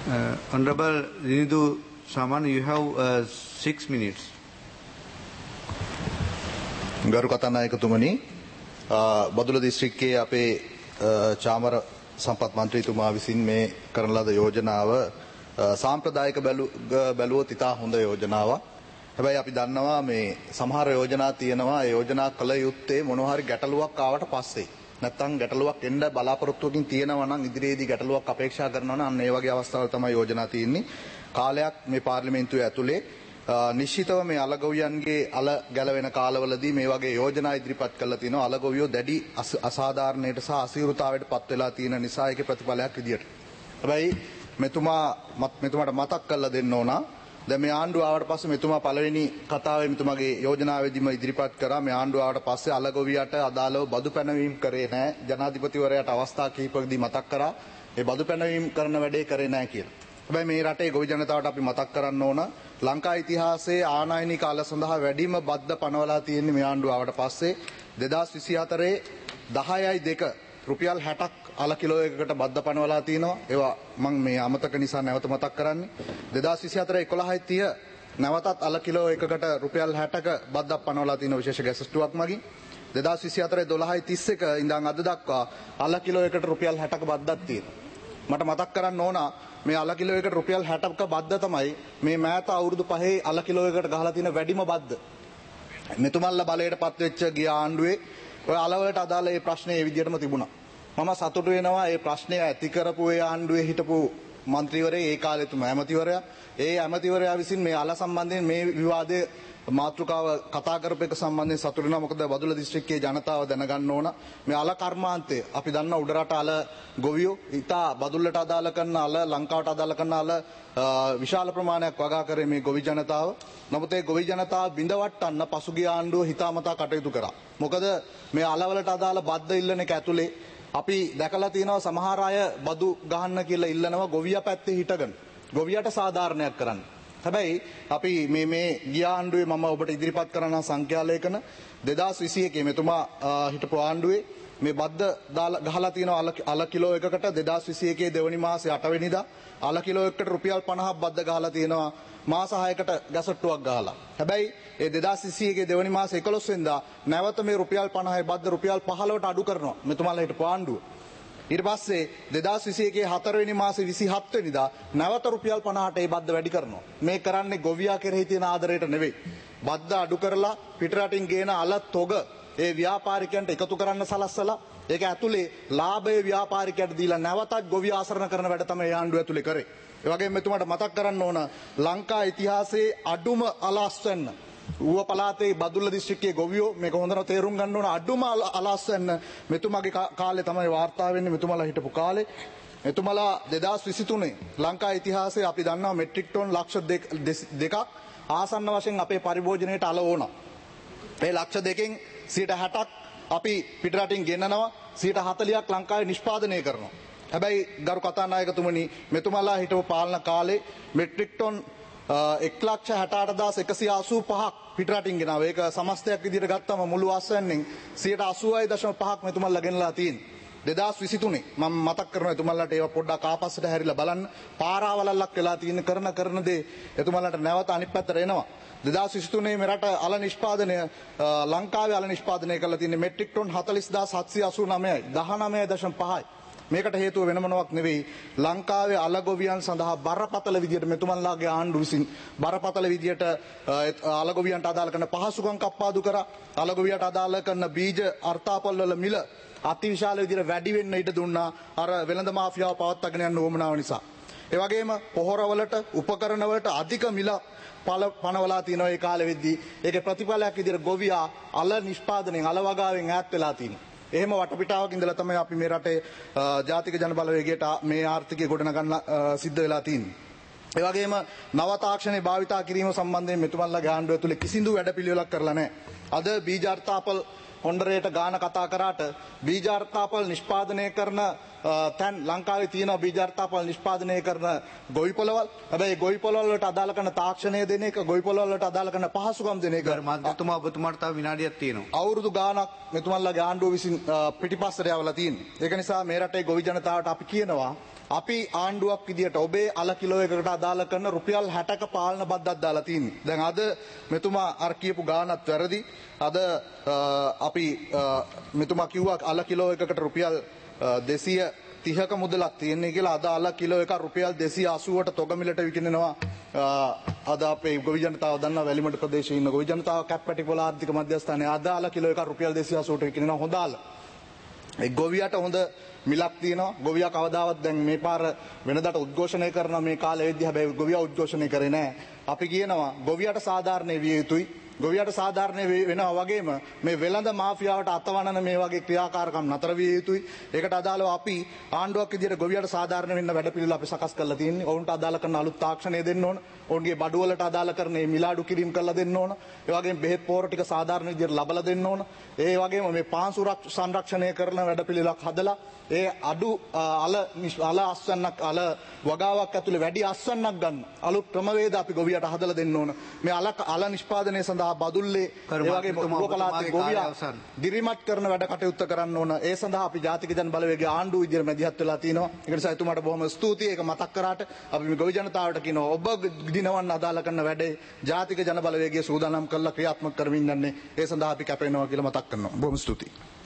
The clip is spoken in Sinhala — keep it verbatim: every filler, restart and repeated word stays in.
Uh, Honorable Rinidu Saman, you have uh, six minutes. ගරු කතානායකතුමනි, බදුල්ල දිස්ත්‍රික්කයේ අපේ චාමර සම්පත් මන්ත්‍රීතුමා විසින් මේ කරන ලද යෝජනාව සාම්ප්‍රදායික බැලුවොත් ඉතා හොඳ යෝජනාවක්. හැබැයි අපි දන්නවා මේ සමහර යෝජනා තියෙනවා, ඒ යෝජනා කළ යුත්තේ මොනවා හරි ගැටලුවක් ආවට පස්සේ. නැත්තම් ගැටලුවක් එන්න බලාපොරොත්තුවකින් තියෙනවා නම් ඉදිරියේදී ගැටලුවක් අපේක්ෂා කරනවා නම් අන්න ඒ වගේ අවස්ථාවල තමයි යෝජනා තියෙන්නේ. කාලයක් මේ පාර්ලිමේන්තුවේ ඇතුලේ නිශ්චිතව මේ අලගොවියන්ගේ අල ගැලවෙන කාලවලදී මේ වගේ යෝජනා ඉදිරිපත් කරලා තිනවා. අලගොවියෝ දැඩි අසාධාරණයට සහ අසීරුතාවයට පත් වෙලා තියෙන නිසා ඒකේ ප්‍රතිඵලයක් විදියට. හැබැයි මෙතුමා මෙතුමාට මතක් කරලා දෙන්න ඕන. දැන් මේ ආණ්ඩුව ආවට පස්සේ මෙතුමා පළවෙනි කතාවේ මෙතුමාගේ යෝජනාවේදීම ඉදිරිපත් කරා මේ ආණ්ඩුව ආවට පස්සේ අලගොවියට අදාළව බදු පැනවීම කරේ නැහැ. ජනාධිපතිවරයාට අවස්ථා කිහිපකදී මතක් කරා ඒ බදු පැනවීම කරන වැඩේ කරේ නැහැ කියලා. හැබැයි මේ රටේ ගොවි ජනතාවට අපි මතක් කරන්න ඕන ලංකා ඉතිහාසයේ ආනයනික අල සඳහා වැඩිම බද්ද පනවලා තියෙන්නේ මේ ආණ්ඩුව ආවට පස්සේ. දෙදාස් විසිහතරේ දහයයි දෙක රුපියල් හැටක් අල කිලෝ එකකට බද්ද පනවලා තිනවා. ඒවා මම මේ අමතක නිසා නැවත මතක් කරන්නේ. දෙදාස් විසිහතරේ එකොළහයි තිහ නැවතත් අල කිලෝ එකකට රුපියල් හැටක බද්දක් පනවලා තින විශේෂ ගැසටුවක් මගින්. දෙදාස් විසිහතරේ දොළහයි තිස් එක ඉඳන් අද දක්වා අල කිලෝ එකකට රුපියල් හැටක බද්දක් තියෙනවා. මට මතක් කරන්න ඕන මේ අල කිලෝ එකට රුපියල් හැටක බද්ද තමයි මේ මෑත අවුරුදු පහේ අල කිලෝ එකට ගහලා තියෙන වැඩිම බද්ද. මෙතුමන්ලා බලයට පත් වෙච්ච ගිය ආණ්ඩුවේ ඔය අලවලට අදාළ මේ ප්‍රශ්නේ ඒ විදිහටම තිබුණා. මම සතුටු වෙනවා මේ ප්‍රශ්නය ඇති කරපු ඒ ආණ්ඩුවේ හිටපු മന്ത്രിවරයා ඒ කාලේ තුමා ඇමතිවරයා ඒ ඇමතිවරයා විසින් මේ අල සම්බන්ධයෙන් මේ විවාදයේ මාතෘකාව කතා කරපු එක සම්බන්ධයෙන් සතුටු වෙනවා. මොකද බදුල්ල දිස්ත්‍රික්කයේ ජනතාව දැනගන්න ඕන මේ අල කර්මාන්තය අපි දන්නා උඩරට අල ගොවියෝ ඉතා බදුල්ලට අදාළ කරන අල ලංකාවට අදාළ කරන අල විශාල ප්‍රමාණයක් වගා කරේ මේ ගොවි ජනතාව. නමුත් ඒ ගොවි ජනතාව බිඳවට්ටන්න පසුගිය ආණ්ඩුව හිතාමතා කටයුතු කරා. මොකද මේ අලවලට අදාළ බද්ද ඉල්ලන එක ඇතුලේ අපි දැකලා තියෙනවා සමහර අය බදු ගහන්න කියලා ඉල්ලනවා ගොවියා පැත්තේ හිටගෙන. ගොවියට සාධාරණයක් කරන්න. හැබැයි අපි මේ මේ ගිය ආණ්ඩුවේ මම ඔබට ඉදිරිපත් කරන සංඛ්‍යාලේඛන දෙදාස් විසි එකේ මෙතුමා හිටපු ආණ්ඩුවේ මේ බද්ද ගහලා තියෙනවා අල කිලෝ එකකට දෙදාස් විසි එකේ දෙවනි මාසේ අට වෙනිදා අල කිලෝ එකකට රුපියල් පනහක් බද්ද ගහලා තියෙනවා මාස හයකට ගැසට්ටුවක් ගහලා. හැබැයි ඒ දෙදාස් විසි එකේ දෙවනි මාසේ එකොළොස් වෙනිදා නැවත මේ රුපියල් පනහයි බද්ද රුපියල් පහළොවට අඩු කරනවා මෙතුමාලා හිටපු ආණ්ඩුව. ඊට පස්සේ දෙදාස් විසි එකේ හතරවෙනි මාසේ විසිහත් වෙනිදා නැවත රුපියල් පනහට ඒ බද්ද වැඩි කරනවා. මේ කරන්නේ ගොවියා කෙරෙහි තියෙන ආදරයට නෙවෙයි. බද්ද අඩු කරලා පිටරටින් ගේන අල තොග ඒ ව්‍යාපාරිකයන්ට එකතු කරන්න සලස්සලා ඒක ඇතුලේ ලාභයේ ව්‍යාපාරිකයට දීලා නැවතත් ගොවියා ආසරණ කරන වැඩ තමයි ආණ්ඩුව ඇතුලේ කරේ. ඒ වගේම මෙතුමාට මතක් කරන්න ඕන ලංකා ඉතිහාසයේ අඩුම අලස්වැන්න ඌව පළාතේ බදුල්ල දිස්ත්‍රික්කයේ ගොවියෝ මේක හොඳට තේරුම් ගන්න ඕන අඩුම අලස්වැන්න මෙතුමාගේ කාලේ තමයි වාර්තා වෙන්නේ. මෙතුමාලා හිටපු කාලේ මෙතුමාලා දෙදාස් විසි තුනේ ලංකා ඉතිහාසයේ අපි දන්නවා මෙට්‍රික් ටන් ලක්ෂ දෙකක් ආසන්න වශයෙන් අපේ පරිභෝජනයට අල ඕන. මේ ලක්ෂ දෙකෙන් සියයට හැටක් අපි පිටරටින් ගෙන්නනවා සියයට හතළිහක් ලංකාවේ නිෂ්පාදනය කරනවා. හැබැයි ගරු කතානායකතුමනි මෙතුමාලා හිටපු පාලන කාලේ මෙට්‍රික් ටන් එක් ලක්ෂ හැටඅට හදාස් එකසිය අසූ පහක් පිටරටින් ගෙනාවා. ඒක සමස්තයක් විදිහට ගත්තම මුළු ආසන්නෙන් සියයට අසූවයි දශම පහක් මෙතුමාලා ගෙනලා තියෙනවා. දෙදාස් විසි තුනේ මම මතක් කරනවා එතුමාලාට ඒව පොඩ්ඩක් ආපස්සට හැරිලා බලන්න. පාරාවලල්ලක් වෙලා තියෙන කරන කරන දේ එතුමාලාට නැවත අනිත් පැත්තට එනවා. දෙදාස් විසි තුනේ මේ රට අල නිෂ්පාදනය ලංකාවේ අල නිෂ්පාදනය කරලා තියෙන්නේ මෙට්‍රික් ටන් හතළිස් හදාස් හත්සිය අසූ නවයයි දහනවය දශම පහයි. මේකට හේතුව වෙන මොනවක් නෙවෙයි ලංකාවේ අලගොවියන් සඳහා බරපතල විදියට මෙතුමන්ලාගේ ආණ්ඩුව විසින් බරපතල විදියට අලගොවියන්ට අදාළ කරන පහසුකම් කප්පාදු කරා. අලගොවියට අදාළ කරන බීජ අර්ථාපල් වල මිල අතිවිශාල විදියට වැඩි වෙන්න ඉඩ දුන්නා අර වෙළඳ මාෆියාව පවත්වාගෙන යන උවමනාව නිසා. ඒ වගේම පොහොරවලට උපකරණ වලට අධික මිල පනවලා තියෙනවා ඒ කාලෙ වෙද්දී. ඒකේ ප්‍රතිඵලයක් විදියට ගොවියා අල නිෂ්පාදනයෙන් අල වගාවෙන් ඈත් වෙලා තියෙනවා. එහෙම වටපිටාවක ඉඳලා තමයි අපි මේ රටේ ජාතික ජන බලවේගයට මේ ආර්ථිකය ගොඩනගන්න සිද්ධ වෙලා තියෙන්නේ. ඒ වගේම නව තාක්ෂණය භාවිතා කිරීම සම්බන්ධයෙන් මෙතුමන්ලාගේ ආණ්ඩුව ඇතුලේ කිසිදු වැඩපිළිවෙලක් කරලා නැහැ. අද බීජාර්ථාපල් හොන්ඩරේට ගාන කතා කරාට බීජාර්ථාපල් නිෂ්පාදනය කරන තැන් ලංකාවේ තියෙනවා බීජාර්ථාපල් නිෂ්පාදනය කරන ගොවි පොළවල්. හැබැයි ගොවි පොළවල් වලට අදාළ කරන තාක්ෂණය දෙන එක ගොවි පොළවල් වලට අදාළ කරන පහසුකම් දෙන එක මන්ත්‍රීතුමා ඔබතුමාට තව විනාඩියක් තියෙනවා. අවුරුදු ගාණක් මෙතුමන්ලාගේ ආණ්ඩුව විසින් පිටිපස්සට යවලා තියෙනවා. ඒක නිසා මේ රටේ ගොවි ජනතාවට අපි කියනවා අපි ආණ්ඩුවක් විදියට ඔබේ අල කිලෝ එකකට අදාළ කරන රුපියල් හැටක පාලන බද්දක් දාලා තියෙන්නේ. දැන් අද මෙතුමා අර කියපු ගානත් වැරදි. අද අපි මෙතුමා කිව්වා අල කිලෝ එකකට රුපියල් දෙසිය තිහක මුදලක් තියෙන්නේ කියලා. අද අල කිලෝ එක රුපියල් දෙසිය අසූවට තොග මිලට විකිණෙනවා. අද අපේ ගොවි ජනතාව දන්නා වැලිමඩ ප්‍රදේශයේ ඉන්න ගොවි ජනතාව කැප්පැටිපොළ ආර්ථික මධ්‍යස්ථානයේ අද අල කිලෝ එක රුපියල් දෙසිය අසූවට විකිණෙනවා. හොඳ අල. ඒ ගොවියට හොඳ මිලක් තියෙනවා. ගොවියා කවදාවත් දැන් මේ පාර වෙනදාට උද්ඝෝෂණය කරන මේ කාලේ වෙද්දී හැබැයි ගොවියා උද්ඝෝෂණය කරේ නැහැ. අපි කියනවා ගොවියට සාධාරණ විය යුතුයි. ගොවියට සාධාරණ වෙනවා වගේම මේ වෙළඳ මාෆියාවට අතවනන මේ වගේ ක්‍රියාකාරකම් නතර විය යුතුයි. ඒකට අදාළව අපි ආණ්ඩුවක් විදියට ගොවියට සාධාරණ වෙන්න වැඩපිළිවෙල අපි සකස් කරලා තියෙන්නේ. ඔවුන්ට අදාළ කරන අලුත් තාක්ෂණය දෙන්න ඕන. ඔවුන්ගේ බඩු වලට අදාළ කරන මේ මිලාඩු කිරීම කරලා දෙන්න ඕන. ඒ වගේම බෙහෙත් පොහොර ටික සාධාරණ විදියට ලබලා දෙන්න ඕන. ඒ වගේම මේ පාංශු සංරක්ෂණය කරන වැඩපිළිවෙලක් හදලා ඒ අඩු අල අල අස්වැන්නක් අල වගාවක් ඇතුලේ වැඩි අස්වැන්නක් ගන්න අලුත් ක්‍රමවේද අපි ගොවියට හදලා දෙන්න ඕන. මේ අල අල නිෂ්පාදනය සඳහා බදුල්ලේ ඒ වගේම උපකලාතේ ගොවියා දිරිමත් කරන වැඩ කටයුත්ත කරන්න ඕන. ඒ සඳහා අපි ජාතික ජන බලවේගයේ ආණ්ඩුව විදියට මැදිහත් වෙලා තිනවා. ඒ නිසා එතුමාට බොහොම ස්තුතියි. ඒක මතක් කරාට අපි මේ ගොවි ජනතාවට කියනවා ඔබ දිනවන්න අදාළ කරන වැඩේ ජාතික ජන බලවේගයේ සූදානම් කරලා ක්‍රියාත්මක කරමින් යන්නේ. ඒ සඳහා අපි කැප වෙනවා කියලා මතක් කරනවා. බොහොම ස්තුතියි.